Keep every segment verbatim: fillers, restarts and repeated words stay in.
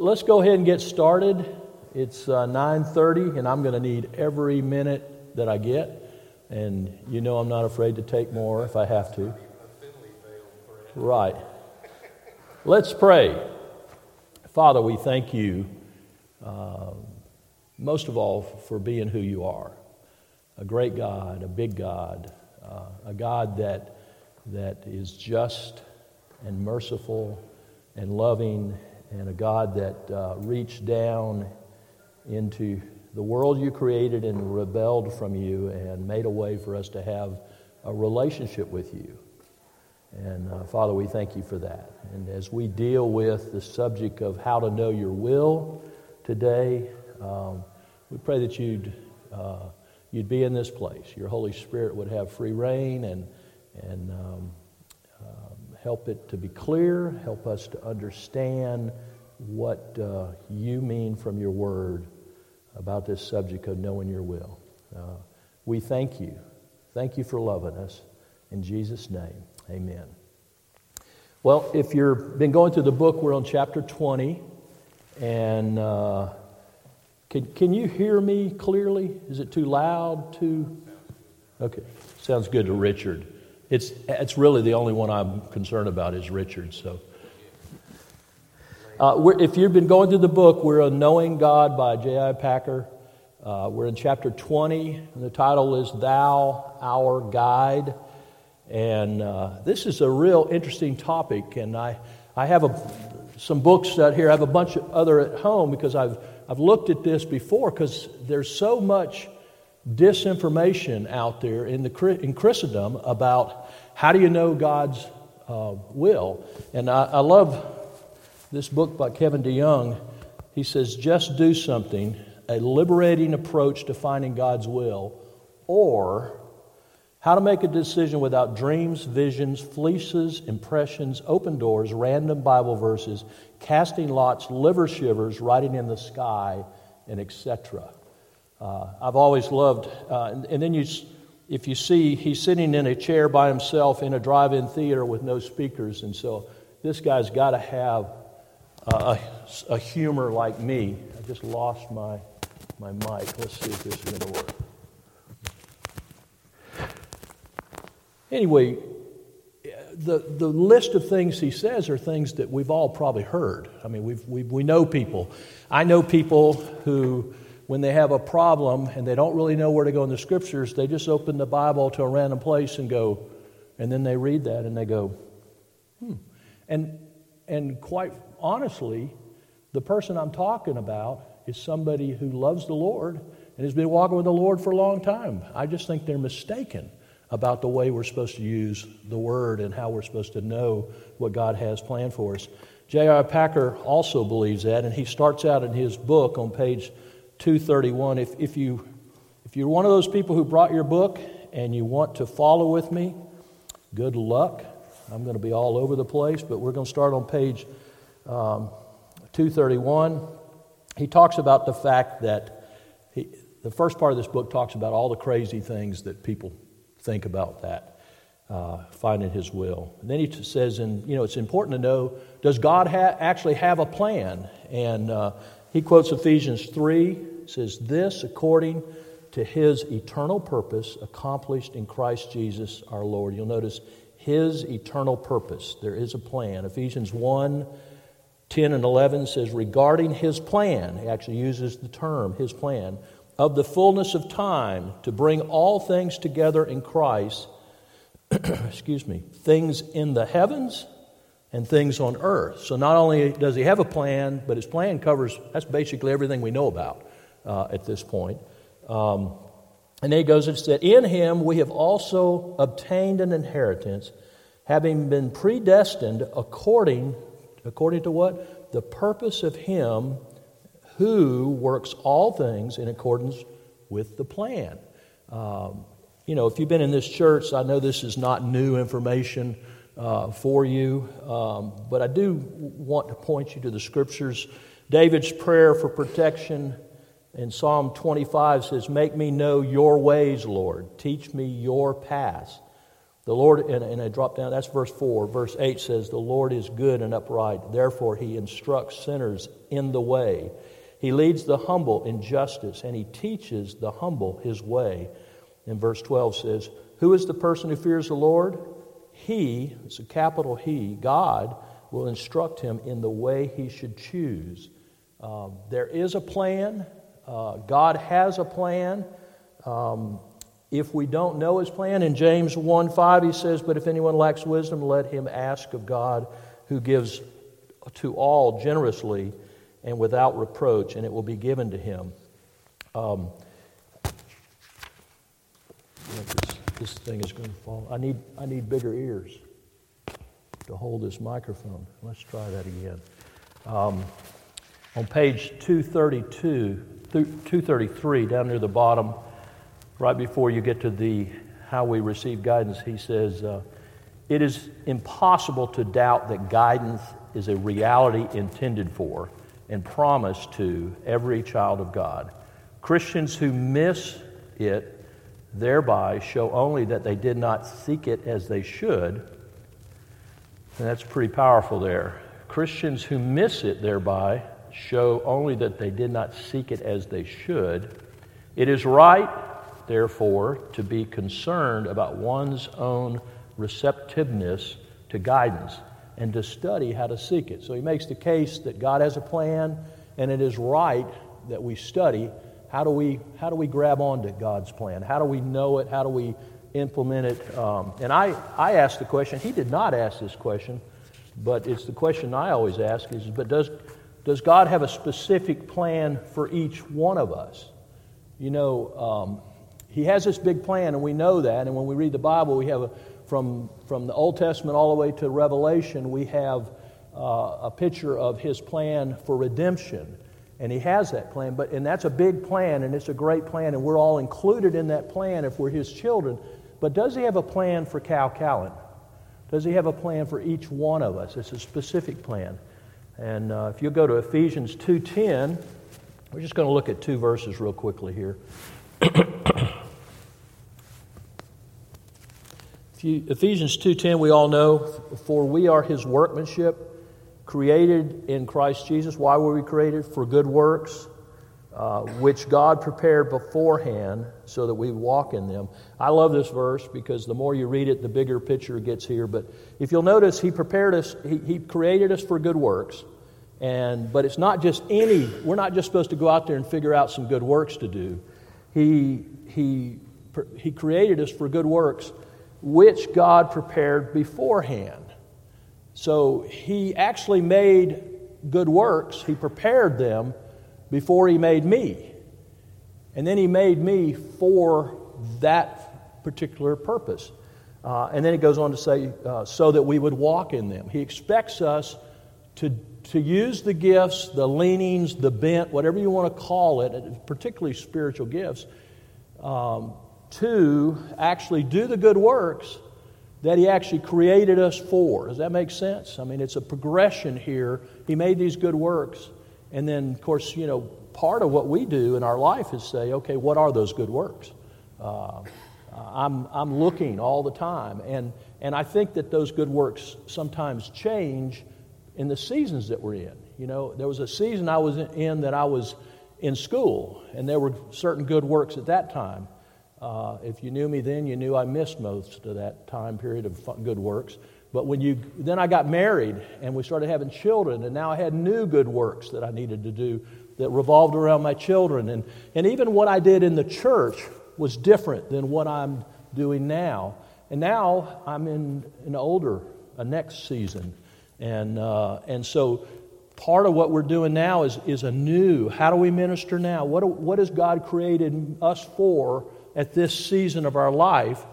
let's go ahead and get started. It's uh, nine thirty, and I'm going to need every minute that I get. And you know I'm not afraid to take more if I have to. Right. Let's pray. Father, we thank you, uh, most of all, for being who you are. A great God, a big God, uh, a God that that is just and merciful and loving, and a God that uh, reached down into the world you created and rebelled from you and made a way for us to have a relationship with you. And uh, Father, we thank you for that. And as we deal with the subject of how to know your will today, um, we pray that you'd uh, you'd be in this place. Your Holy Spirit would have free reign and and um, um, help it to be clear, help us to understand what uh, you mean from your word about this subject of knowing your will. Uh, we thank you. Thank you for loving us. In Jesus' name, amen. Well, if you've been going through the book, we're on chapter twenty. And uh, can, can you hear me clearly? Is it too loud? Too? Okay. Sounds good to Richard. It's it's really the only one I'm concerned about is Richard. So, uh, we're, if you've been going through the book, we're on Knowing God by J I Packer. Uh, we're in chapter twenty, and the title is Thou, Our Guide. And uh, this is a real interesting topic, and I I have a, some books out here. I have a bunch of other at home because I've I've looked at this before because there's so much disinformation out there in the in Christendom about how do you know God's uh, will. And I, I love this book by Kevin DeYoung. He says, just do something, a liberating approach to finding God's will, or how to make a decision without dreams, visions, fleeces, impressions, open doors, random Bible verses, casting lots, liver shivers, writing in the sky, and et cetera. Uh, I've always loved, uh, and, and then you, if you see, he's sitting in a chair by himself in a drive-in theater with no speakers, and so this guy's got to have uh, a, a humor like me. I just lost my my mic. Let's see if this is going to work. Anyway, the the list of things he says are things that we've all probably heard. I mean, we've, we we know people. I know people who, when they have a problem and they don't really know where to go in the Scriptures, they just open the Bible to a random place and go, and then they read that and they go, hmm. And and quite honestly, the person I'm talking about is somebody who loves the Lord and has been walking with the Lord for a long time. I just think they're mistaken about the way we're supposed to use the Word and how we're supposed to know what God has planned for us. J I Packer also believes that, and he starts out in his book on page two thirty-one. If, if, you, if you're one of those people who brought your book and you want to follow with me, good luck. I'm going to be all over the place, but we're going to start on page um, two thirty-one. He talks about the fact that he, the first part of this book talks about all the crazy things that people think about that, uh, finding His will. And then he says, and you know, it's important to know, does God ha- actually have a plan? And uh, he quotes Ephesians three, says, this according to His eternal purpose accomplished in Christ Jesus our Lord. You'll notice His eternal purpose. There is a plan. Ephesians one, ten and eleven says, regarding His plan, he actually uses the term, His plan, of the fullness of time to bring all things together in Christ, excuse me, things in the heavens and things on earth. So not only does He have a plan, but His plan covers, that's basically everything we know about uh, at this point. Um, and then he goes and said, in Him we have also obtained an inheritance, having been predestined according, according to what? The purpose of Him who works all things in accordance with the plan. Um, you know, if you've been in this church, I know this is not new information uh, for you, um, but I do want to point you to the Scriptures. David's prayer for protection in Psalm twenty-five says, make me know your ways, Lord. Teach me your paths. The Lord, and, and I drop down, that's verse four. Verse eight says, the Lord is good and upright. Therefore, he instructs sinners in the way. He leads the humble in justice, and he teaches the humble his way. And verse twelve says, who is the person who fears the Lord? He, it's a capital He, God, will instruct him in the way he should choose. Um, there is a plan. Uh, God has a plan. Um, if we don't know his plan, in James one five he says, but if anyone lacks wisdom, let him ask of God, who gives to all generously and without reproach, and it will be given to him. Um, this, this thing is going to fall. I need I need bigger ears to hold this microphone. Let's try that again. Um, on page two thirty-two, two thirty-three, down near the bottom, right before you get to the how we receive guidance, he says, uh, it is impossible to doubt that guidance is a reality intended for and promised to every child of God. Christians who miss it thereby show only that they did not seek it as they should. And that's pretty powerful there. Christians who miss it thereby show only that they did not seek it as they should. It is right, therefore, to be concerned about one's own receptiveness to guidance and to study how to seek it. So he makes the case that God has a plan, and it is right that we study how do we how do we grab onto God's plan? How do we know it? How do we implement it? Um, and I, I asked the question. He did not ask this question, but it's the question I always ask is, but does does God have a specific plan for each one of us? You know, um, He has this big plan, and we know that. And when we read the Bible, we have a, from from the Old Testament all the way to Revelation, we have uh, a picture of His plan for redemption. And He has that plan, but and that's a big plan, and it's a great plan, and we're all included in that plan if we're His children. But does He have a plan for Cal Callan? Does He have a plan for each one of us? It's a specific plan. And uh, if you go to Ephesians two ten, we're just going to look at two verses real quickly here. Ephesians two ten, we all know, for we are His workmanship, created in Christ Jesus. Why were we created? For good works, uh, which God prepared beforehand so that we walk in them. I love this verse because the more you read it, the bigger picture gets here. But if you'll notice, He prepared us, He, he created us for good works. And but it's not just any, we're not just supposed to go out there and figure out some good works to do. He, he, he created us for good works, which God prepared beforehand. So He actually made good works. He prepared them before He made me. And then He made me for that particular purpose. Uh, and then it goes on to say, uh, so that we would walk in them. He expects us to, to use the gifts, the leanings, the bent, whatever you want to call it, particularly spiritual gifts, um, to actually do the good works that He actually created us for. Does that make sense? I mean, it's a progression here. He made these good works. And then, of course, you know, part of what we do in our life is say, okay, what are those good works? Uh, I'm I'm looking all the time. And, and I think that those good works sometimes change in the seasons that we're in. You know, there was a season I was in that I was in school, and there were certain good works at that time. Uh, if you knew me then, you knew I missed most of that time period of fun, good works. But when you then I got married, and we started having children, and now I had new good works that I needed to do that revolved around my children. And, and even what I did in the church was different than what I'm doing now. And now I'm in an older, a next season. And uh, and so part of what we're doing now is, is a new, how do we minister now? What, what has God created us for at this season of our life?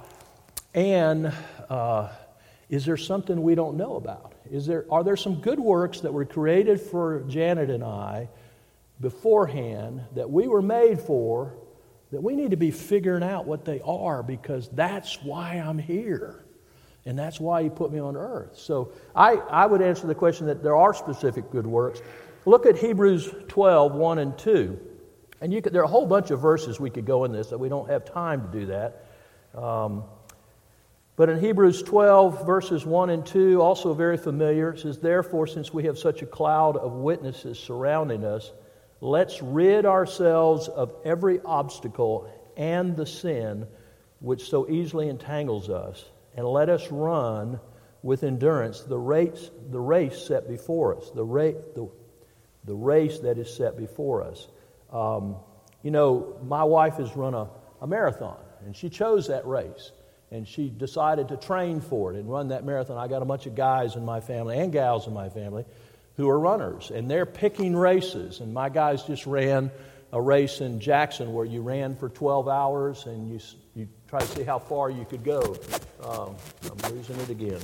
And uh, is there something we don't know about? Is there are there some good works that were created for Janet and I beforehand that we were made for, that we need to be figuring out what they are, because that's why I'm here. And that's why He put me on earth. So I, I would answer the question that there are specific good works. Look at Hebrews twelve, one and two. And you could, there are a whole bunch of verses we could go in this, that we don't have time to do that. Um, But in Hebrews twelve, verses one and two, also very familiar, it says, "Therefore, since we have such a cloud of witnesses surrounding us, let's rid ourselves of every obstacle and the sin which so easily entangles us, and let us run with endurance the race, the race set before us." The, ra- the, the race that is set before us. Um, you know, my wife has run a, a marathon, and she chose that race, and she decided to train for it and run that marathon. I got a bunch of guys in my family and gals in my family who are runners, and they're picking races. And my guys just ran a race in Jackson where you ran for twelve hours, and you you try to see how far you could go. Um, I'm losing it again.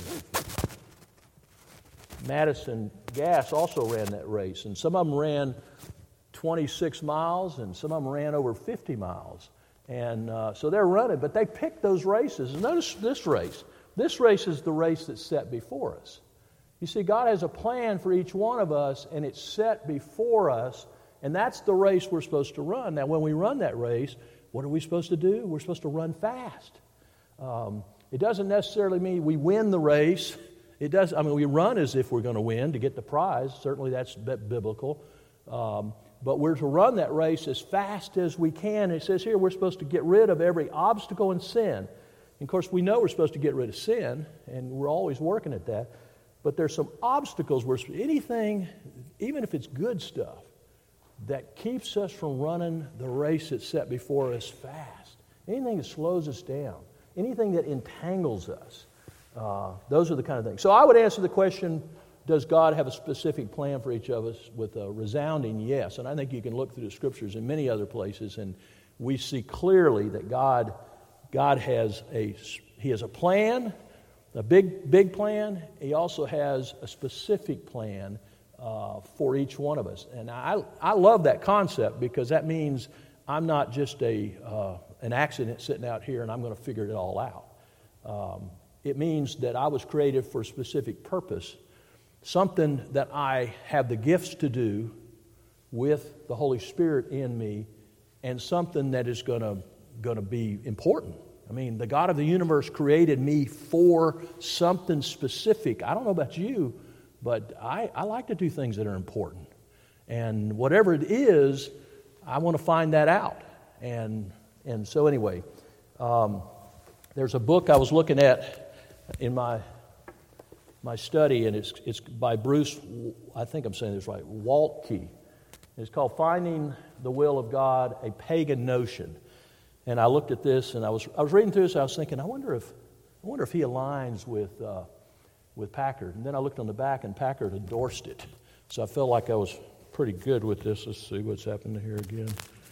Madison Gas also ran that race, and some of them ran twenty-six miles, and some of them ran over fifty miles. And uh, so they're running, but they picked those races. And notice this race. This race is the race that's set before us. You see, God has a plan for each one of us, and it's set before us, and that's the race we're supposed to run. Now, when we run that race, what are we supposed to do? We're supposed to run fast. Um, it doesn't necessarily mean we win the race. It does. I mean, we run as if we're going to win to get the prize. Certainly, that's biblical. Um, but we're to run that race as fast as we can. It says here we're supposed to get rid of every obstacle and sin. And of course, we know we're supposed to get rid of sin, and we're always working at that. But there's some obstacles where anything, even if it's good stuff, that keeps us from running the race that's set before us fast. Anything that slows us down, anything that entangles us. Uh, those are the kind of things. So I would answer the question, does God have a specific plan for each of us, with a resounding yes. And I think you can look through the Scriptures in many other places, and we see clearly that God, God has a, He has a plan, a big, big plan. He also has a specific plan uh, for each one of us. And I, I love that concept, because that means I'm not just a uh, an accident sitting out here and I'm going to figure it all out. Um, It means that I was created for a specific purpose, something that I have the gifts to do with the Holy Spirit in me, and something that is going to going to be important. I mean, the God of the universe created me for something specific. I don't know about you, but I, I like to do things that are important. And whatever it is, I want to find that out. And and so anyway, um, there's a book I was looking at in my my study, and it's it's by Bruce, I think I'm saying this right, Waltke. It's called Finding the Will of God, a Pagan Notion. And I looked at this, and I was I was reading through this, and I was thinking, I wonder if I wonder if he aligns with uh, with Packard. And then I looked on the back, and Packard endorsed it. So I felt like I was pretty good with this. Let's see what's happening here again.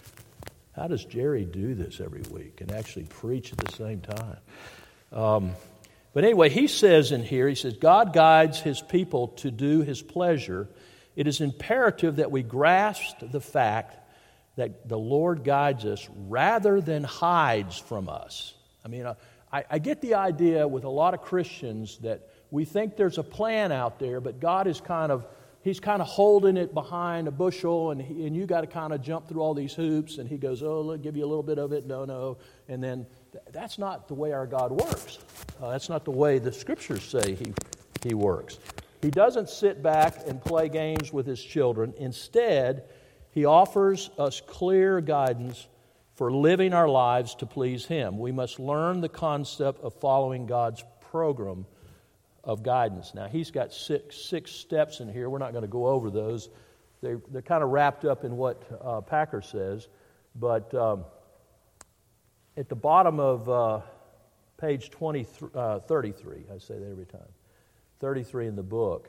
How does Jerry do this every week and actually preach at the same time? Um, but anyway, he says in here, he says, God guides His people to do His pleasure. It is imperative that we grasp the fact that the Lord guides us rather than hides from us. I mean, I, I get the idea with a lot of Christians that we think there's a plan out there, but God is kind of, He's kind of holding it behind a bushel, and he, and you got to kind of jump through all these hoops, and He goes, oh, I'll give you a little bit of it, no, no. And then th- that's not the way our God works. Uh, that's not the way the Scriptures say He, he works. He doesn't sit back and play games with His children. Instead, He offers us clear guidance for living our lives to please Him. We must learn the concept of following God's program of guidance. Now, He's got six six steps in here. We're not going to go over those. They're, they're kind of wrapped up in what uh, Packer says. But um, at the bottom of uh, page twenty, uh, thirty-three, I say that every time, thirty-three in the book,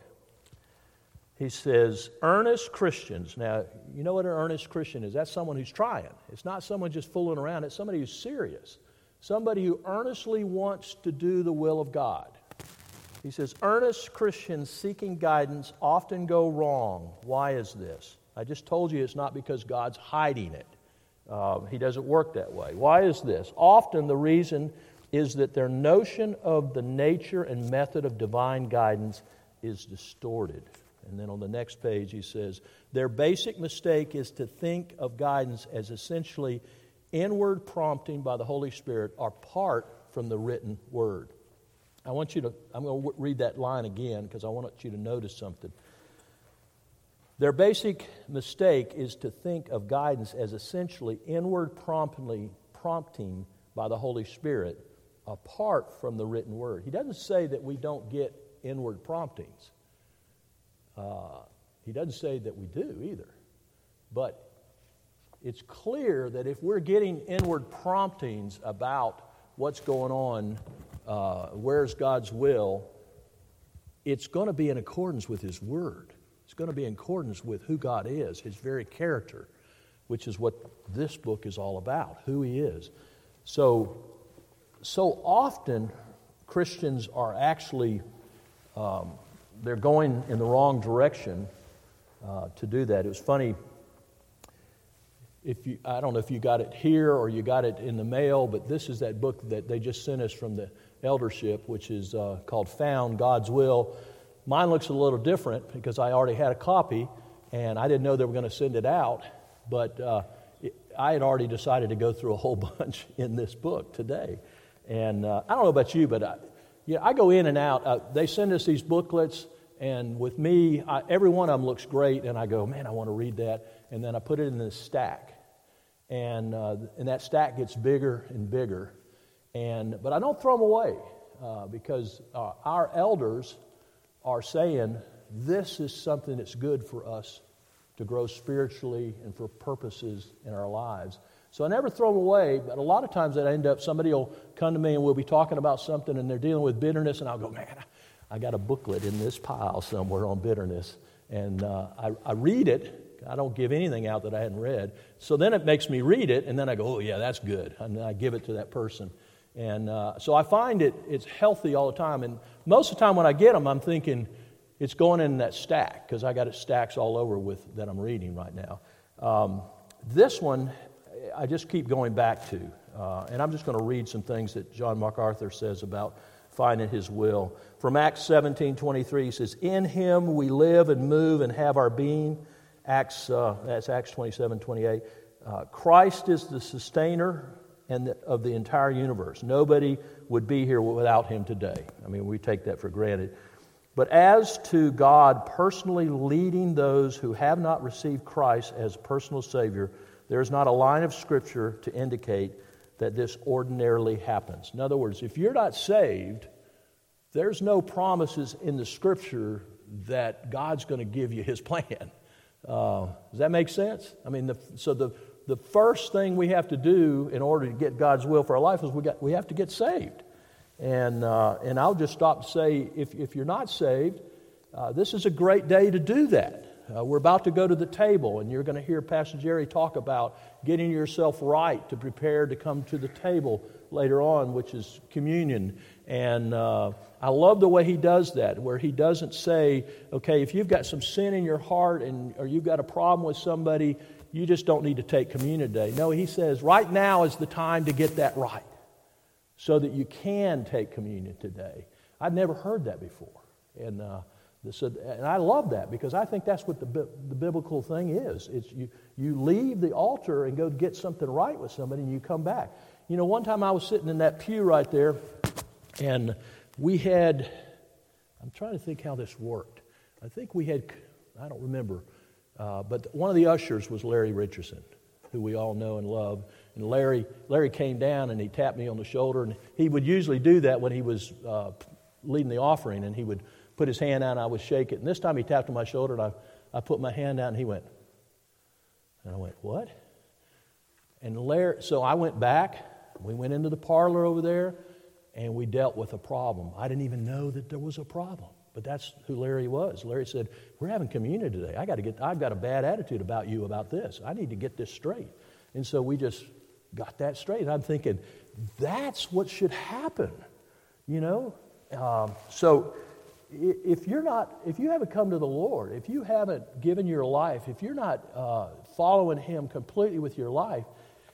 he says, earnest Christians. Now, you know what an earnest Christian is? That's someone who's trying. It's not someone just fooling around. It's somebody who's serious. Somebody who earnestly wants to do the will of God. He says, earnest Christians seeking guidance often go wrong. Why is this? I just told you it's not because God's hiding it. Uh, he doesn't work that way. Why is this? Often the reason is that their notion of the nature and method of divine guidance is distorted. And then on the next page he says, their basic mistake is to think of guidance as essentially inward prompting by the Holy Spirit apart from the written word. I want you to, I'm going to read that line again because I want you to notice something. Their basic mistake is to think of guidance as essentially inward promptly, prompting by the Holy Spirit apart from the written word. He doesn't say that we don't get inward promptings. Uh, he doesn't say that we do either. But it's clear that if we're getting inward promptings about what's going on, uh, where's God's will, it's going to be in accordance with His Word. It's going to be in accordance with who God is, His very character, which is what this book is all about, who He is. So, so often Christians are actually, um, they're going in the wrong direction uh, to do that. It was funny. If you, I don't know if you got it here or you got it in the mail, but this is that book that they just sent us from the eldership, which is uh, called Found, God's Will. Mine looks a little different because I already had a copy, and I didn't know they were going to send it out, but uh, it, I had already decided to go through a whole bunch in this book today. And uh, I don't know about you, but I, yeah, I go in and out. Uh, they send us these booklets, and with me, I, every one of them looks great, and I go, man, I want to read that. And then I put it in this stack. And uh, and that stack gets bigger and bigger, and but I don't throw them away uh, because uh, our elders are saying this is something that's good for us to grow spiritually and for purposes in our lives. So I never throw them away, but a lot of times I end up, somebody will come to me and we'll be talking about something and they're dealing with bitterness, and I'll go, man, I got a booklet in this pile somewhere on bitterness, and uh, I, I read it. I don't give anything out that I hadn't read. So then it makes me read it, and then I go, oh, yeah, that's good. And then I give it to that person. And uh, so I find it it's healthy all the time. And most of the time when I get them, I'm thinking it's going in that stack because I got it stacks all over with that I'm reading right now. Um, this one, I just keep going back to. Uh, and I'm just going to read some things that John MacArthur says about finding His will. From Acts seventeen twenty-three, he says, in Him we live and move and have our being. Acts, uh, that's Acts twenty-seven twenty-eight. Uh, Christ is the sustainer and the, of the entire universe. Nobody would be here without Him today. I mean, we take that for granted. But as to God personally leading those who have not received Christ as personal Savior, there is not a line of Scripture to indicate that this ordinarily happens. In other words, if you're not saved, there's no promises in the Scripture that God's going to give you His plan. Uh, does that make sense? I mean, the, so the the first thing we have to do in order to get God's will for our life is we got we have to get saved. And uh, and I'll just stop to say, if if you're not saved, uh, this is a great day to do that. Uh, we're about to go to the table, and you're going to hear Pastor Jerry talk about getting yourself right to prepare to come to the table later on, which is communion. And uh, I love the way he does that, where he doesn't say, okay, if you've got some sin in your heart and or you've got a problem with somebody, you just don't need to take communion today. No, he says, right now is the time to get that right so that you can take communion today. I'd never heard that before. And uh, So, and I love that because I think that's what the, the biblical thing is. It's you, you leave the altar and go get something right with somebody and you come back. You know, one time I was sitting in that pew right there and we had, I'm trying to think how this worked. I think we had, I don't remember, uh, but one of the ushers was Larry Richardson, who we all know and love. And Larry, Larry came down and he tapped me on the shoulder, and he would usually do that when he was uh, leading the offering, and he would put his hand out and I would shake it. And this time he tapped on my shoulder and I, I put my hand out and he went, and I went, what? And Larry, so I went back, we went into the parlor over there and we dealt with a problem. I didn't even know that there was a problem, but that's who Larry was. Larry said, we're having communion today. I got to get, I've got a bad attitude about you about this. I need to get this straight. And so we just got that straight. And I'm thinking, that's what should happen, you know? Um, so if you're not, if you haven't come to the Lord, if you haven't given your life, if you're not uh, following Him completely with your life,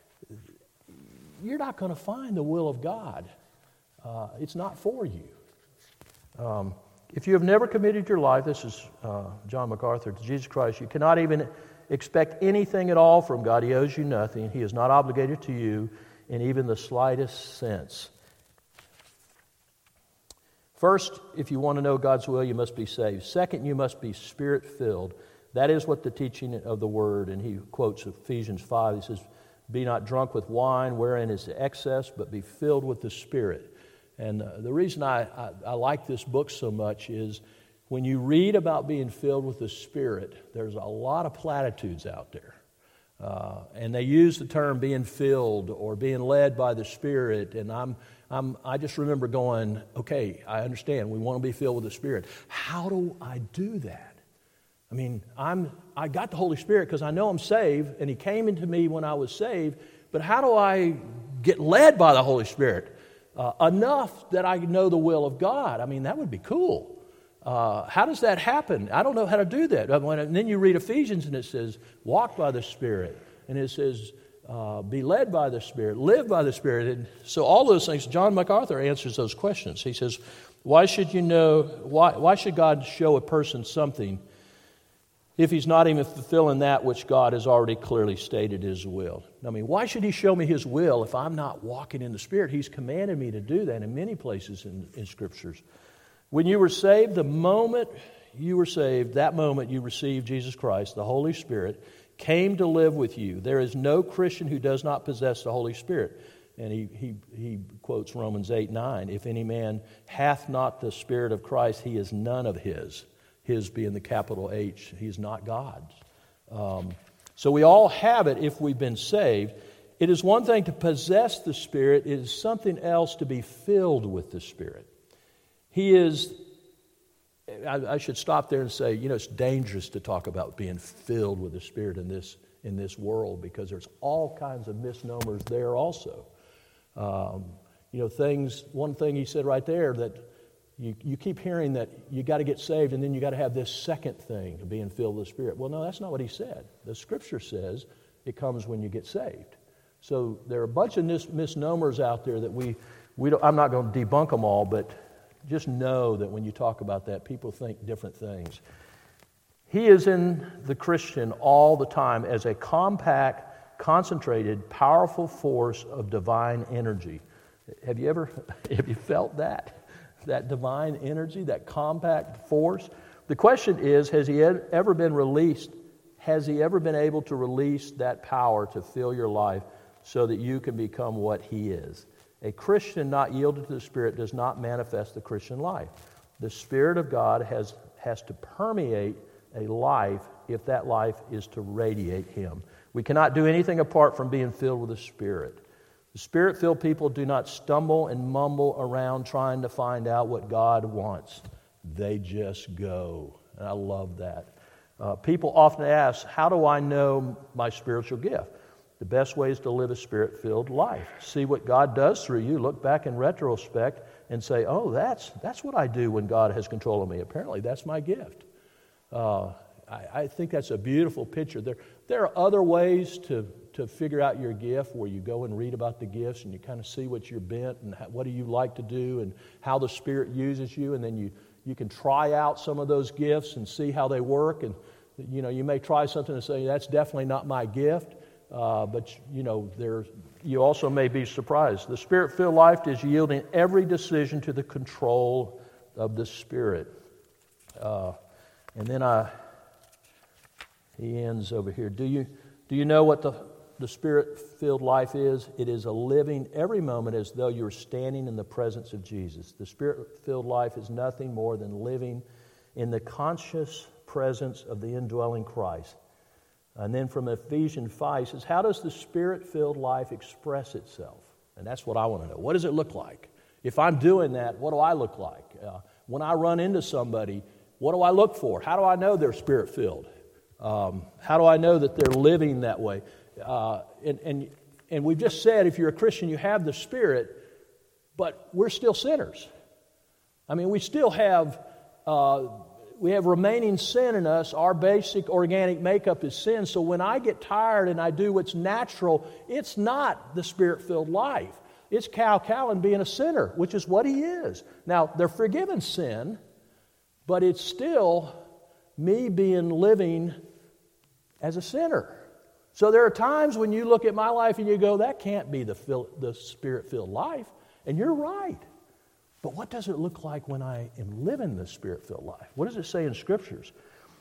you're not going to find the will of God. Uh, it's not for you. Um, if you have never committed your life, this is uh, John MacArthur, to Jesus Christ, you cannot even expect anything at all from God. He owes you nothing. He is not obligated to you in even the slightest sense. First, if you want to know God's will, you must be saved. Second, you must be Spirit-filled. That is what the teaching of the Word, and he quotes Ephesians five. He says, be not drunk with wine, wherein is excess, but be filled with the Spirit. And uh, the reason I, I, I like this book so much is when you read about being filled with the Spirit, there's a lot of platitudes out there. Uh, and they use the term being filled or being led by the Spirit. And I'm, I'm, I just remember going, okay, I understand. We want to be filled with the Spirit. How do I do that? I mean, I'm, I got the Holy Spirit because I know I'm saved, and He came into me when I was saved. But how do I get led by the Holy Spirit uh, enough that I know the will of God? I mean, that would be cool. Uh, how does that happen? I don't know how to do that. When, and then you read Ephesians and it says, walk by the Spirit. And it says, uh, be led by the Spirit, live by the Spirit. And so all those things, John MacArthur answers those questions. He says, why should you know, why, why should God show a person something if He's not even fulfilling that which God has already clearly stated His will? I mean, why should He show me His will if I'm not walking in the Spirit? He's commanded me to do that in many places in, in Scriptures. When you were saved, the moment you were saved, that moment you received Jesus Christ, the Holy Spirit, came to live with you. There is no Christian who does not possess the Holy Spirit. And he, he, he quotes Romans eight nine, if any man hath not the Spirit of Christ, he is none of His. His being the capital H. He is not God's. Um, so we all have it if we've been saved. It is one thing to possess the Spirit. It is something else to be filled with the Spirit. He is, I, I should stop there and say, you know, it's dangerous to talk about being filled with the Spirit in this in this world because there's all kinds of misnomers there also. Um, you know, things, one thing he said right there that you, you keep hearing that you got to get saved and then you got to have this second thing of being filled with the Spirit. Well, no, that's not what he said. The Scripture says it comes when you get saved. So there are a bunch of mis- misnomers out there that we, we don't, I'm not going to debunk them all, but just know that when you talk about that, people think different things. He is in the Christian all the time as a compact, concentrated, powerful force of divine energy. Have you ever have you felt that? That divine energy, that compact force? The question is, has he ever been released? Has he ever been able to release that power to fill your life so that you can become what he is? A Christian not yielded to the Spirit does not manifest the Christian life. The Spirit of God has, has to permeate a life if that life is to radiate Him. We cannot do anything apart from being filled with the Spirit. The Spirit-filled people do not stumble and mumble around trying to find out what God wants. They just go. And I love that. Uh, people often ask, how do I know my spiritual gift? The best way is to live a Spirit-filled life. See what God does through you. Look back in retrospect and say, oh, that's that's what I do when God has control of me. Apparently, that's my gift. Uh, I, I think that's a beautiful picture. There, there are other ways to, to figure out your gift where you go and read about the gifts and you kind of see what you're bent and how, what do you like to do and how the Spirit uses you. And then you, you can try out some of those gifts and see how they work. And, you know, you may try something and say, that's definitely not my gift. Uh, but, you know, there, you also may be surprised. The Spirit-filled life is yielding every decision to the control of the Spirit. Uh, and then I, he ends over here. Do you, do you know what the, the Spirit-filled life is? It is a living every moment as though you're standing in the presence of Jesus. The Spirit-filled life is nothing more than living in the conscious presence of the indwelling Christ. And then from Ephesians five, he says, how does the Spirit-filled life express itself? And that's what I want to know. What does it look like? If I'm doing that, what do I look like? Uh, when I run into somebody, what do I look for? How do I know they're Spirit-filled? Um, how do I know that they're living that way? Uh, and, and, and we've just said, if you're a Christian, you have the Spirit, but we're still sinners. I mean, we still have... Uh, We have remaining sin in us. Our basic organic makeup is sin. So when I get tired and I do what's natural, it's not the Spirit-filled life. It's Cal Callan being a sinner, which is what he is. Now, they're forgiven sin, but it's still me being living as a sinner. So there are times when you look at my life and you go, that can't be the, fill, the Spirit-filled life. And you're right. But what does it look like when I am living this Spirit-filled life? What does it say in Scriptures?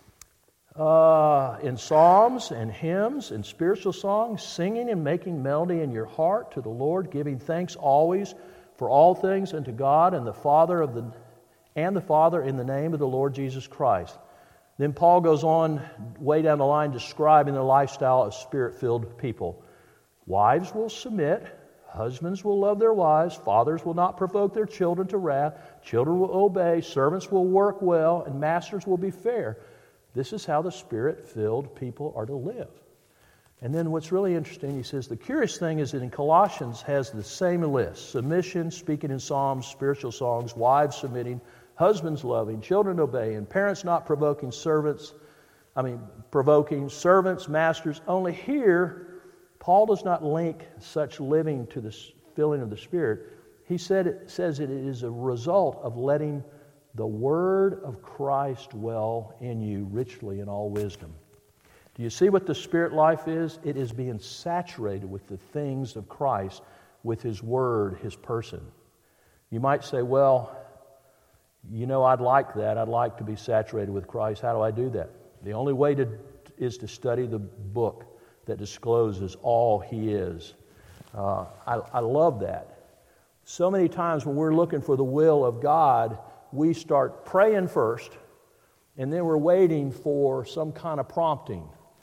Uh, in psalms and hymns and spiritual songs, singing and making melody in your heart to the Lord, giving thanks always for all things unto God and the Father of the and the Father in the name of the Lord Jesus Christ. Then Paul goes on way down the line describing the lifestyle of Spirit-filled people. Wives will submit, husbands will love their wives, fathers will not provoke their children to wrath, children will obey, servants will work well, and masters will be fair. This is how the Spirit-filled people are to live. And then what's really interesting, he says, the curious thing is that in Colossians has the same list. Submission, speaking in psalms, spiritual songs, wives submitting, husbands loving, children obeying, parents not provoking, servants, I mean, provoking, servants, masters. Only here, Paul does not link such living to the filling of the Spirit. He said it, says it is a result of letting the Word of Christ dwell in you richly in all wisdom. Do you see what the Spirit life is? It is being saturated with the things of Christ, with His Word, His person. You might say, well, you know, I'd like that. I'd like to be saturated with Christ. How do I do that? The only way to, is to study the book that discloses all He is. Uh, I, I love that. So many times when we're looking for the will of God, we start praying first, and then we're waiting for some kind of prompting.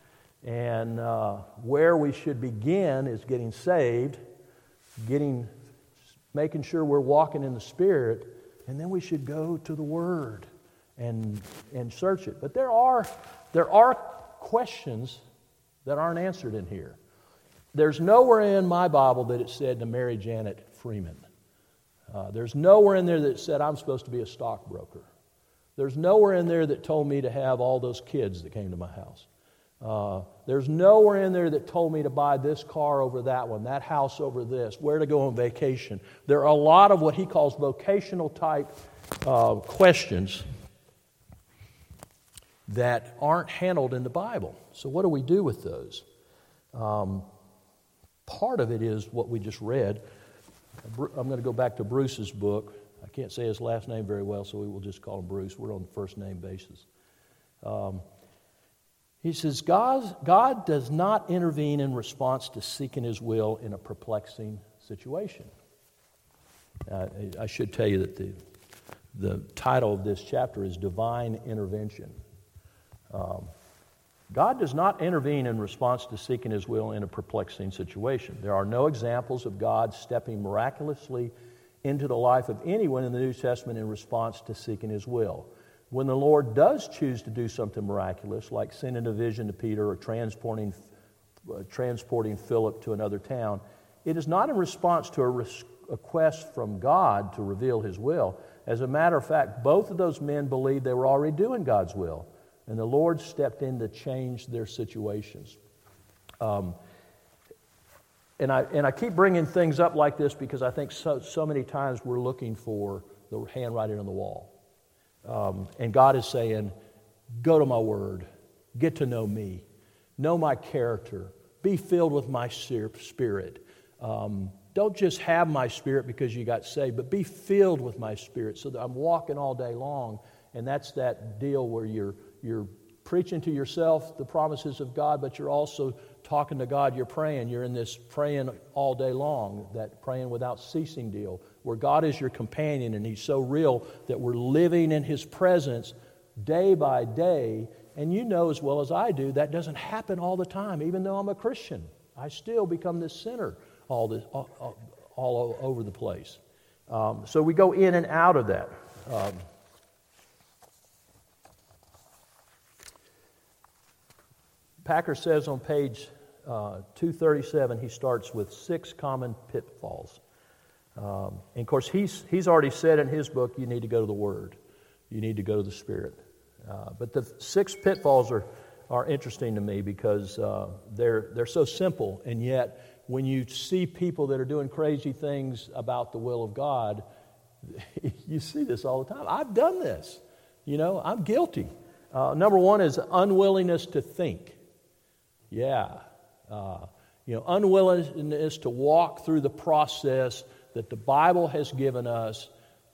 And uh, where we should begin is getting saved, getting, making sure we're walking in the Spirit, and then we should go to the Word and and search it. But there are there are questions that aren't answered in here. There's nowhere in my Bible that it said to marry Janet Freeman. Uh, there's nowhere in there that said I'm supposed to be a stockbroker. There's nowhere in there that told me to have all those kids that came to my house. Uh, there's nowhere in there that told me to buy this car over that one, that house over this, where to go on vacation. There are a lot of what he calls vocational type uh, questions that aren't handled in the Bible. So what do we do with those? Um, part of it is what we just read. I'm going to go back to Bruce's book. I can't say his last name very well, so we will just call him Bruce. We're on the first name basis. Um, He says, God, God does not intervene in response to seeking His will in a perplexing situation. Uh, I should tell you that the, the title of this chapter is Divine Intervention. Um, God does not intervene in response to seeking His will in a perplexing situation. There are no examples of God stepping miraculously into the life of anyone in the New Testament in response to seeking His will. When the Lord does choose to do something miraculous, like sending a vision to Peter or transporting, uh, transporting Philip to another town, it is not in response to a request from God to reveal His will. As a matter of fact, both of those men believed they were already doing God's will, and the Lord stepped in to change their situations. Um, and I and I keep bringing things up like this because I think so, so many times we're looking for the handwriting on the wall. Um, and God is saying, go to my Word, get to know me, know my character, be filled with my Spirit. Um, don't just have my Spirit because you got saved, but be filled with my Spirit so that I'm walking all day long. And that's that deal where you're you're preaching to yourself the promises of God, but you're also talking to God, you're praying. You're in this praying all day long, that praying without ceasing deal, where God is your companion and He's so real that we're living in His presence day by day. And you know as well as I do, that doesn't happen all the time. Even though I'm a Christian, I still become this sinner all, this, all, all, all over the place. Um, so we go in and out of that. Um, Packer says on page uh, two thirty-seven, he starts with six common pitfalls. Um, and of course, he's he's already said in his book, you need to go to the Word. You need to go to the Spirit. Uh, but the six pitfalls are, are interesting to me because uh, they're they're so simple, and yet when you see people that are doing crazy things about the will of God, you see this all the time. I've done this. You know, I'm guilty. Uh, number one is unwillingness to think. Yeah. Uh, you know, unwillingness to walk through the process that the Bible has given us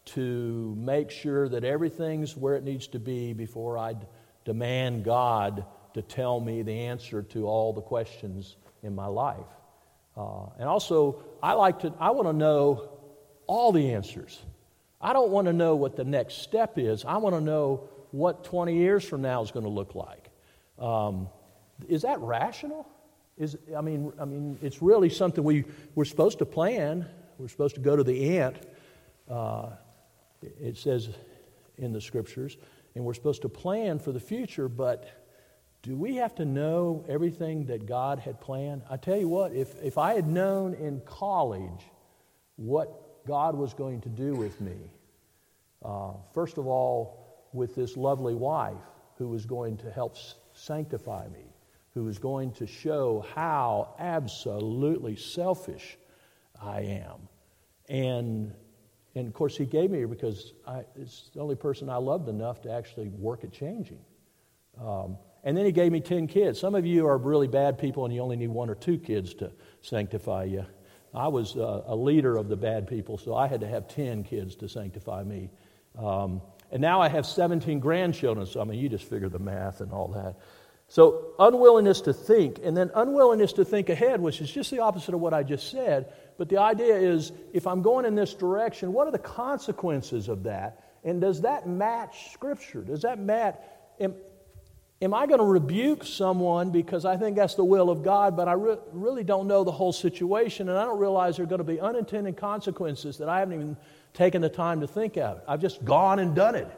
to make sure that everything's where it needs to be before I d- demand God to tell me the answer to all the questions in my life. Uh, and also, I like to, I want to know all the answers. I don't want to know what the next step is. I want to know what twenty years from now is going to look like. Um, is that rational? Is I mean, I mean, it's really something we, we're supposed to plan. We're supposed to go to the ant, uh, it says in the Scriptures, and we're supposed to plan for the future, but do we have to know everything that God had planned? I tell you what, if, if I had known in college what God was going to do with me, uh, first of all, with this lovely wife who was going to help sanctify me, who was going to show how absolutely selfish I am. And, and of course, he gave me her because I, it's the only person I loved enough to actually work at changing. Um, and then he gave me ten kids. Some of you are really bad people and you only need one or two kids to sanctify you. I was uh, a leader of the bad people, so I had to have ten kids to sanctify me. Um, and now I have seventeen grandchildren, so I mean, you just figure the math and all that. So unwillingness to think, and then unwillingness to think ahead, which is just the opposite of what I just said. But the idea is, if I'm going in this direction, what are the consequences of that? And does that match Scripture? Does that match? Am, am I going to rebuke someone because I think that's the will of God, but I re- really don't know the whole situation, and I don't realize there are going to be unintended consequences that I haven't even taken the time to think of. I've just gone and done it.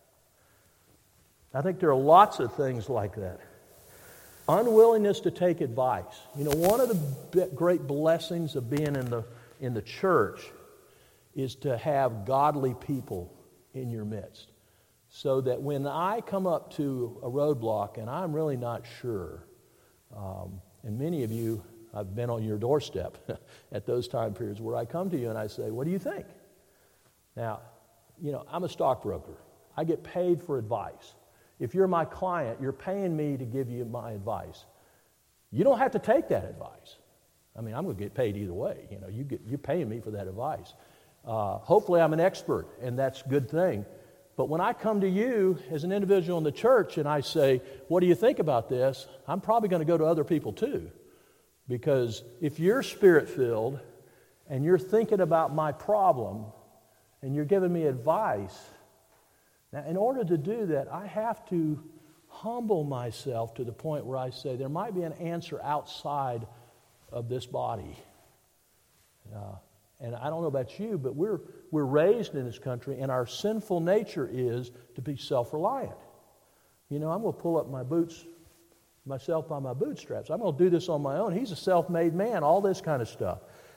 I think there are lots of things like that. Unwillingness to take advice. You know, one of the great blessings of being in the in the church is to have godly people in your midst. So that when I come up to a roadblock and I'm really not sure, um, and many of you, I've been on your doorstep at those time periods where I come to you and I say, what do you think? Now, you know, I'm a stockbroker. I get paid for advice. If you're my client, you're paying me to give you my advice. You don't have to take that advice. I mean, I'm going to get paid either way. You know, you get, you're paying me for that advice. Uh, hopefully I'm an expert, and that's a good thing. But when I come to you as an individual in the church and I say, what do you think about this? I'm probably going to go to other people too. Because if you're Spirit-filled and you're thinking about my problem and you're giving me advice, now, in order to do that, I have to humble myself to the point where I say there might be an answer outside of this body. Uh, and I don't know about you, but we're we're raised in this country, and our sinful nature is to be self-reliant. You know, I'm going to pull up my boots, myself by my bootstraps. I'm going to do this on my own. He's a self-made man, all this kind of stuff.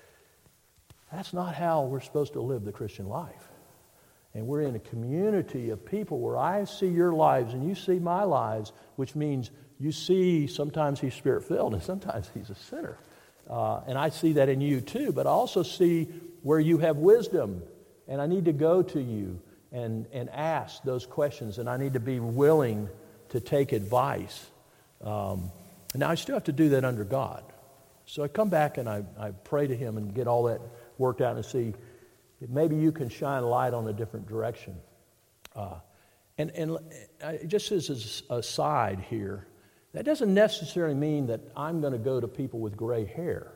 That's not how we're supposed to live the Christian life. And we're in a community of people where I see your lives and you see my lives, which means you see sometimes he's Spirit-filled and sometimes he's a sinner. Uh, and I see that in you too, but I also see where you have wisdom, and I need to go to you and, and ask those questions, and I need to be willing to take advice. Um, now, I still have to do that under God. So I come back and I, I pray to Him and get all that worked out and see maybe you can shine light on a different direction. Uh, and and I, just as a aside here, that doesn't necessarily mean that I'm going to go to people with gray hair.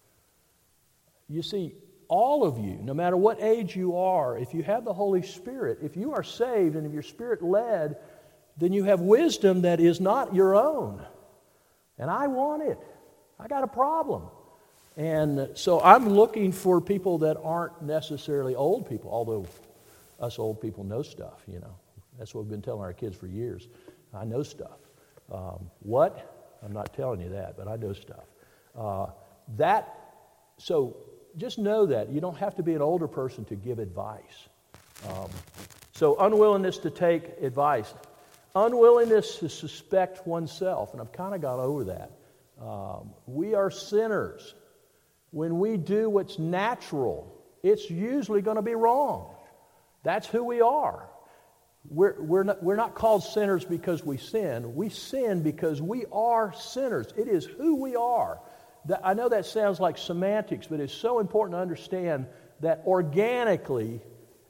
You see, all of you, no matter what age you are, if you have the Holy Spirit, if you are saved and if you're Spirit-led, then you have wisdom that is not your own. And I want it. I got a problem. And so I'm looking for people that aren't necessarily old people, although us old people know stuff, you know. That's what we've been telling our kids for years. I know stuff. Um, what? I'm not telling you that, but I know stuff. Uh, that, so just know that. You don't have to be an older person to give advice. Um, so unwillingness to take advice. Unwillingness to suspect oneself, and I've kind of got over that. Um, we are sinners. When we do what's natural, it's usually going to be wrong. That's who we are. We're, we're, not, we're not called sinners because we sin. We sin because we are sinners. It is who we are. That, I know that sounds like semantics, but it's so important to understand that organically,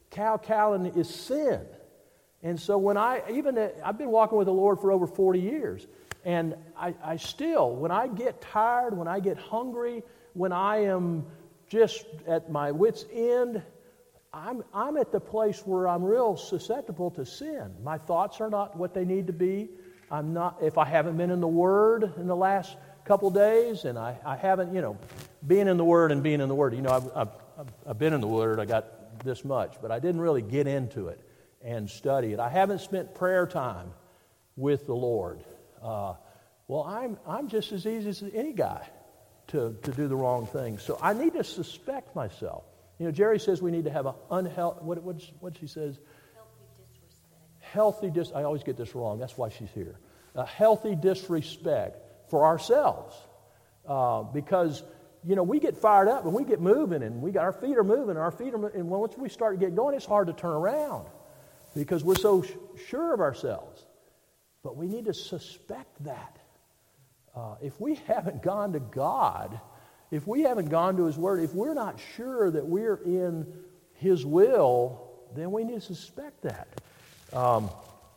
Cal Callan is sin. And so when I, even, I've been walking with the Lord for over forty years, and I, I still, when I get tired, when I get hungry, when I am just at my wit's end, I'm, I'm at the place where I'm real susceptible to sin. My thoughts are not what they need to be. I'm not, if I haven't been in the Word in the last couple days, and I, I haven't, you know, being in the Word and being in the Word, you know, I've, I've, I've been in the Word, I got this much, but I didn't really get into it and study it. I haven't spent prayer time with the Lord. Uh, well, I'm I'm just as easy as any guy to, to do the wrong thing. So I need to suspect myself. You know, Jerry says we need to have a unhealthy, what, what, what she says? Healthy disrespect. Healthy dis. I always get this wrong. That's why she's here. A healthy disrespect for ourselves. Uh, because, you know, we get fired up and we get moving and we got our feet are moving and our feet are moving. And once we start to get going, it's hard to turn around because we're so sh- sure of ourselves. But we need to suspect that. Uh, if we haven't gone to God, if we haven't gone to His Word, if we're not sure that we're in His will, then we need to suspect that. Um,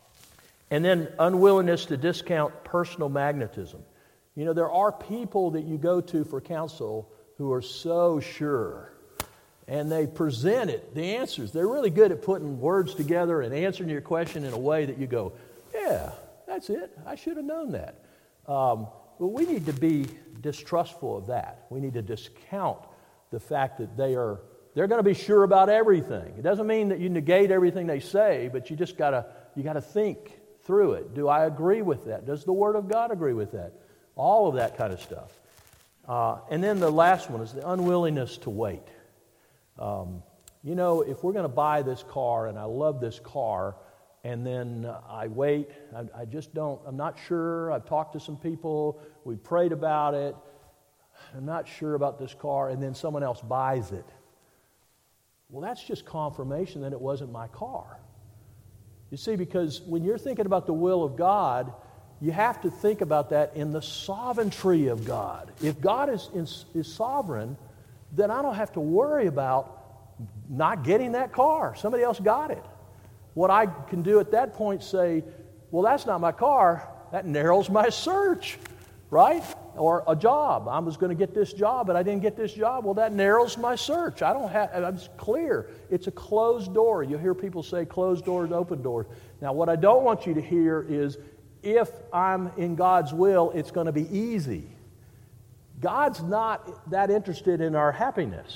and then unwillingness to discount personal magnetism. You know, there are people that you go to for counsel who are so sure, and they present it, the answers. They're really good at putting words together and answering your question in a way that you go, yeah, that's it. I should have known that. Um, but we need to be distrustful of that. We need to discount the fact that they are, they're going to be sure about everything. It doesn't mean that you negate everything they say, but you just got to, you got to think through it. Do I agree with that? Does the Word of God agree with that? All of that kind of stuff. Uh, and then the last one is the unwillingness to wait. Um, you know, if we're going to buy this car, and I love this car, and then uh, I wait, I, I just don't, I'm not sure. I've talked to some people, we prayed about it, I'm not sure about this car, and then someone else buys it. Well, that's just confirmation that it wasn't my car. You see, because when you're thinking about the will of God, you have to think about that in the sovereignty of God. If God is, is, is sovereign, then I don't have to worry about not getting that car. Somebody else got it. What I can do at that point say, well, that's not my car. That narrows my search, right? Or a job. I was going to get this job, but I didn't get this job. Well, that narrows my search. I don't have, I'm clear. It's a closed door. You hear people say closed doors, open doors. Now, what I don't want you to hear is if I'm in God's will, it's going to be easy. God's not that interested in our happiness.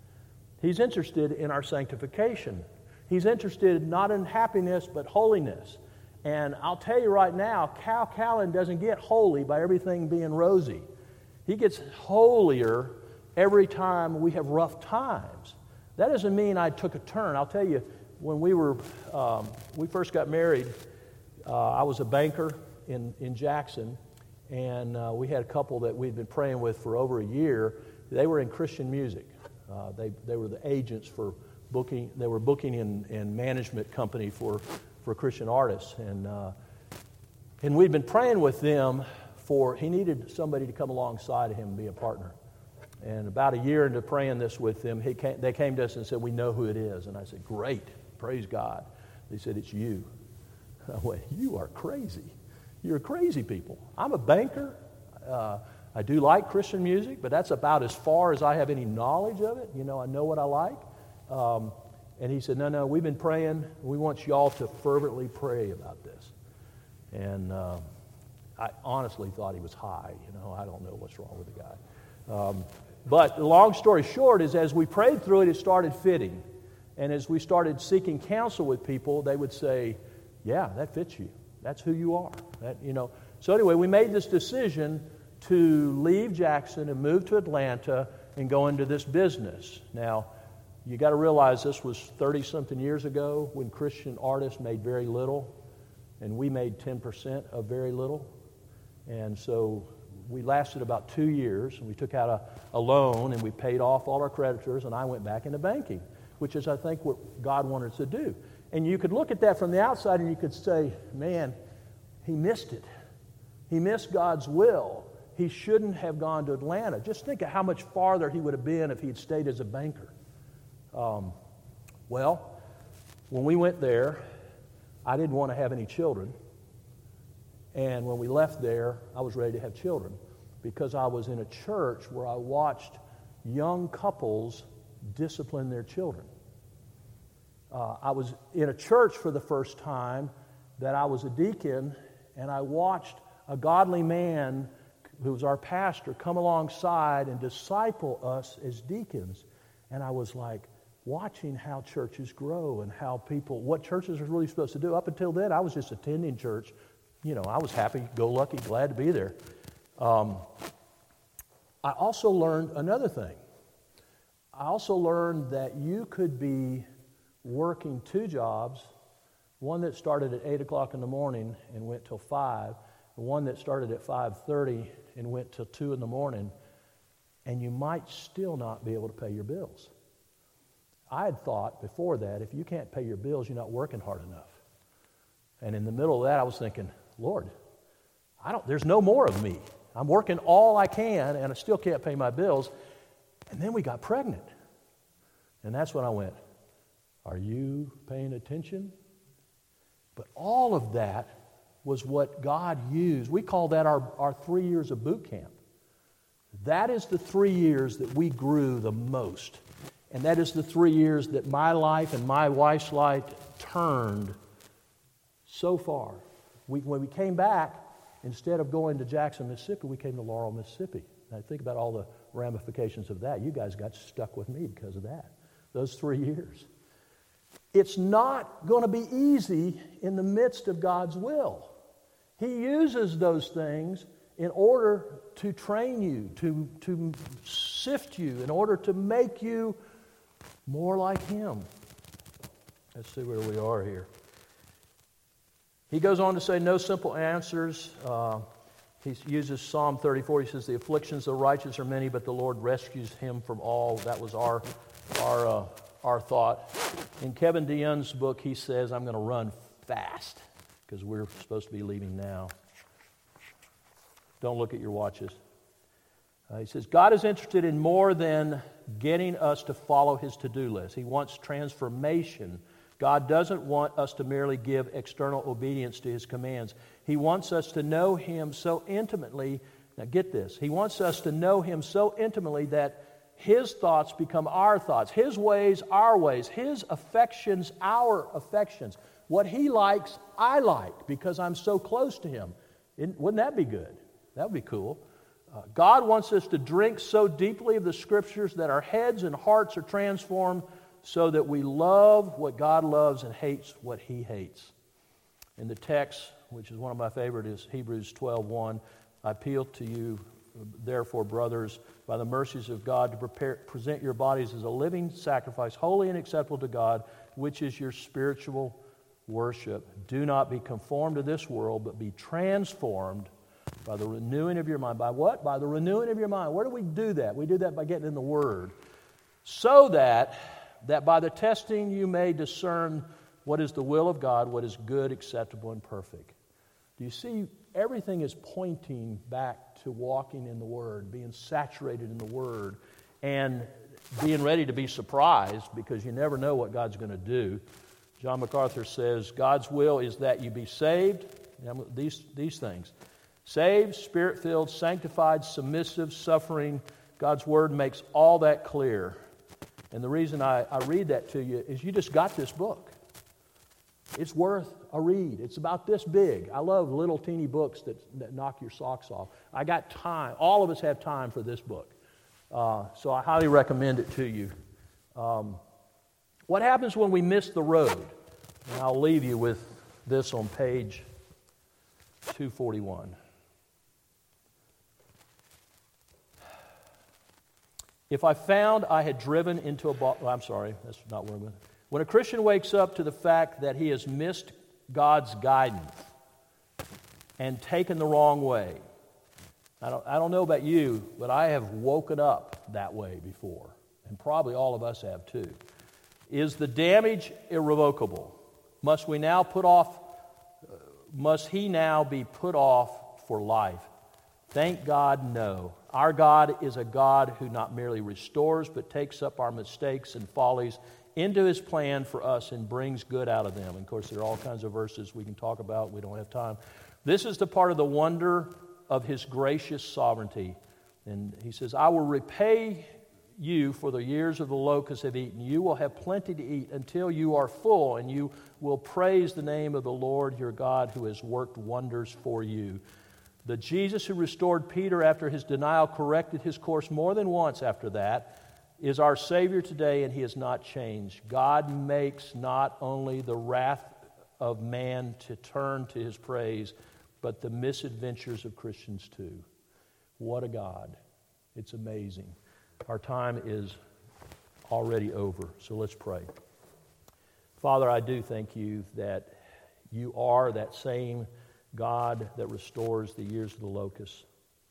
He's interested in our sanctification. He's interested not in happiness, but holiness. And I'll tell you right now, Cal Callan doesn't get holy by everything being rosy. He gets holier every time we have rough times. That doesn't mean I took a turn. I'll tell you, when we were, um, we first got married, uh, I was a banker in, in Jackson, and uh, we had a couple that we'd been praying with for over a year. They were in Christian music. Uh, they, they were the agents for booking, they were booking in, in management company for, for Christian artists. And, uh, and we'd been praying with them for, he needed somebody to come alongside of him and be a partner. And about a year into praying this with them, he came, they came to us and said, we know who it is. And I said, great, praise God. They said, it's you. I went, you are crazy. You're crazy people. I'm a banker. Uh, I do like Christian music, but that's about as far as I have any knowledge of it. You know, I know what I like. Um, and he said, no, no, we've been praying. We want y'all to fervently pray about this. And uh, I honestly thought he was high. You know, I don't know what's wrong with the guy. Um, but the long story short is as we prayed through it, it started fitting. And as we started seeking counsel with people, they would say, yeah, that fits you. That's who you are. That, you know. So anyway, we made this decision to leave Jackson and move to Atlanta and go into this business. Now, you got to realize this was thirty-something years ago when Christian artists made very little, and we made ten percent of very little. And so we lasted about two years, and we took out a, a loan, and we paid off all our creditors, and I went back into banking, which is, I think, what God wanted us to do. And you could look at that from the outside, and you could say, man, he missed it. He missed God's will. He shouldn't have gone to Atlanta. Just think of how much farther he would have been if he had stayed as a banker. Um, well, when we went there, I didn't want to have any children. And when we left there, I was ready to have children because I was in a church where I watched young couples discipline their children. Uh, I was in a church for the first time that I was a deacon, and I watched a godly man who was our pastor come alongside and disciple us as deacons. And I was like watching how churches grow and how people, what churches are really supposed to do. Up until then, I was just attending church. You know, I was happy, go lucky, glad to be there. Um, I also learned another thing. I also learned that you could be working two jobs, one that started at eight o'clock in the morning and went till five, and one that started at five thirty and went till two in the morning, and you might still not be able to pay your bills. I had thought before that, if you can't pay your bills, you're not working hard enough. And in the middle of that, I was thinking, Lord, I don't. There's no more of me. I'm working all I can, and I still can't pay my bills. And then we got pregnant. And that's when I went, are you paying attention? But all of that was what God used. We call that our, our three years of boot camp. That is the three years that we grew the most. And that is the three years that my life and my wife's life turned so far. We, when we came back, instead of going to Jackson, Mississippi, we came to Laurel, Mississippi. And I think about all the ramifications of that. You guys got stuck with me because of that. Those three years. It's not going to be easy in the midst of God's will. He uses those things in order to train you, to, to sift you, in order to make you more like Him. Let's see where we are here. He goes on to say, no simple answers. Uh, he uses Psalm thirty-four. He says, the afflictions of the righteous are many, but the Lord rescues him from all. That was our, our, uh, our thought. In Kevin DeYoung's book, he says, I'm going to run fast because we're supposed to be leaving now. Don't look at your watches. Uh, he says, God is interested in more than getting us to follow His to-do list. He wants transformation. God doesn't want us to merely give external obedience to His commands. He wants us to know Him so intimately. Now get this. He wants us to know Him so intimately that His thoughts become our thoughts. His ways, our ways. His affections, our affections. What He likes, I like because I'm so close to Him. Wouldn't that be good? That would be cool. Uh, God wants us to drink so deeply of the Scriptures that our heads and hearts are transformed so that we love what God loves and hates what He hates. In the text, which is one of my favorite, is Hebrews twelve one. I appeal to you, therefore, brothers, by the mercies of God, to prepare, present your bodies as a living sacrifice, holy and acceptable to God, which is your spiritual worship. Do not be conformed to this world, but be transformed by the renewing of your mind. By what? By the renewing of your mind. Where do we do that? We do that by getting in the Word. So that, that by the testing you may discern what is the will of God, what is good, acceptable, and perfect. Do you see? Everything is pointing back to walking in the Word, being saturated in the Word, and being ready to be surprised because you never know what God's going to do. John MacArthur says, God's will is that you be saved. These, these things. Saved, Spirit-filled, sanctified, submissive, suffering. God's Word makes all that clear. And the reason I, I read that to you is you just got this book. It's worth a read. It's about this big. I love little teeny books that, that knock your socks off. I got time. All of us have time for this book. Uh, so I highly recommend it to you. Um, what happens when we miss the road? And I'll leave you with this on page two forty-one. If I found I had driven into a... Bo- I'm sorry, that's not where I'm going. When a Christian wakes up to the fact that he has missed God's guidance and taken the wrong way, I don't, I don't know about you, but I have woken up that way before, and probably all of us have too. Is the damage irrevocable? Must we now put off, uh, must he now be put off for life? Thank God, no. Our God is a God who not merely restores, but takes up our mistakes and follies into his plan for us and brings good out of them. And of course, there are all kinds of verses we can talk about. We don't have time. This is the part of the wonder of his gracious sovereignty. And he says, I will repay you for the years of the locusts have eaten. You will have plenty to eat until you are full, and you will praise the name of the Lord your God who has worked wonders for you. The Jesus who restored Peter after his denial, corrected his course more than once after that, is our Savior today, and he has not changed. God makes not only the wrath of man to turn to his praise, but the misadventures of Christians too. What a God. It's amazing. Our time is already over, so let's pray. Father, I do thank you that you are that same God that restores the years of the locusts.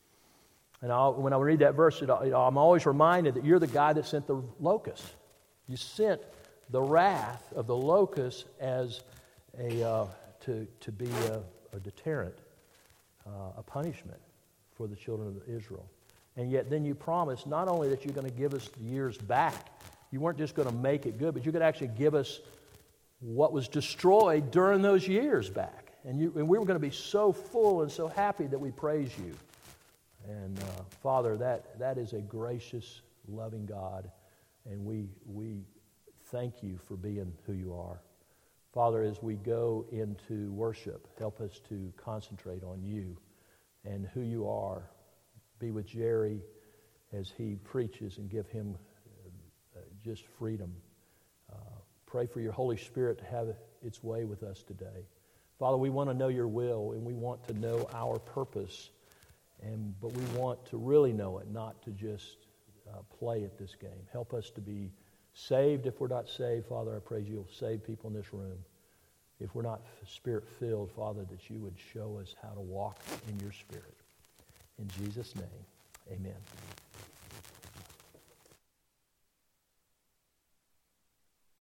And I'll, when I read that verse, it, I'm always reminded that you're the God that sent the locusts. You sent the wrath of the locusts as a uh, to to be a, a deterrent, uh, a punishment for the children of Israel. And yet then you promised not only that you're going to give us the years back, you weren't just going to make it good, but you're going to actually give us what was destroyed during those years back. And, you, and we were going to be so full and so happy that we praise you. And uh, Father, that, that is a gracious, loving God, and we, we thank you for being who you are. Father, as we go into worship, help us to concentrate on you and who you are. Be with Jerry as he preaches and give him uh, just freedom. Uh, pray for your Holy Spirit to have its way with us today. Father, we want to know your will, and we want to know our purpose, and but we want to really know it, not to just uh, play at this game. Help us to be saved. If we're not saved, Father, I pray you'll save people in this room. If we're not Spirit-filled, Father, that you would show us how to walk in your Spirit. In Jesus' name, amen.